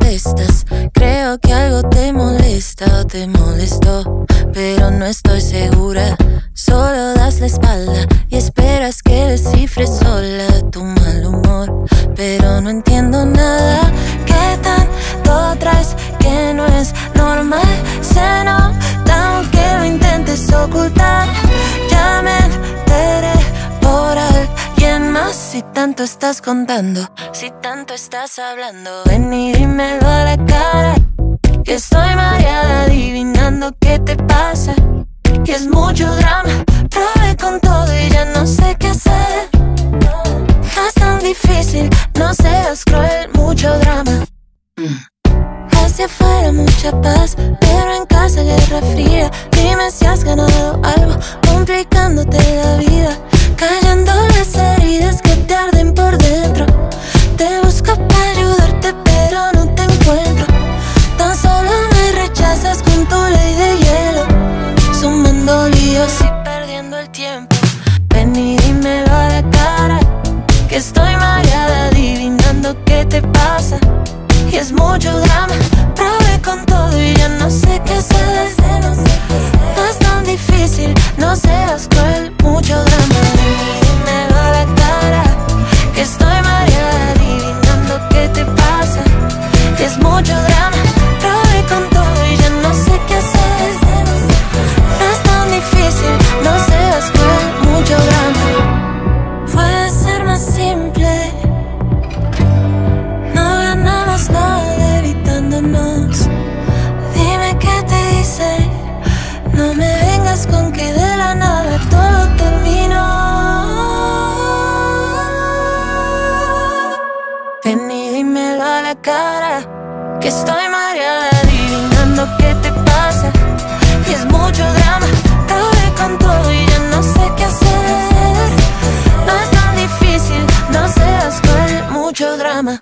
molestas. Creo que algo te molesta o te molestó, pero no estoy segura. Solo das la espalda y esperas que descifres sola tu mal humor, pero no entiendo nada. ¿Qué tanto traes que no es normal? Se nota aunque lo intentes ocultar. Ya me enteré por alguien más. Si tanto estás contando, si tanto estás hablando, ven y dímelo a la cara, que estoy mareada adivinando qué te pasa. Y es mucho drama, probé con todo y ya no sé qué hacer. No es tan difícil, no seas cruel, mucho drama. Hacia afuera mucha paz, pero en casa guerra fría. Dime si has ganado algo, complicándote la vida, callando las heridas que te arden por dentro. Te busco para ayudarte, pero no te encuentro. Tan solo me rechazas con tu ley de hielo, sumando líos y perdiendo el tiempo. Ven y dímelo a la cara, que estoy mareada adivinando qué te pasa. Y es mucho drama, probé con todo y ya no sé qué hacer. No es tan difícil, no seas cruel, mucho drama. Ven y dímelo a la cara, que estoy mareada adivinando qué te pasa. Y es mucho drama, probé con todo y ya no sé qué hacer. No es tan difícil, no seas cruel, mucho drama. Puede ser más simple, no ganamos nada evitándonos. Dime qué te dice, no me vengas con que de la nada todo terminó. Ven y dímelo a la cara, que estoy mareada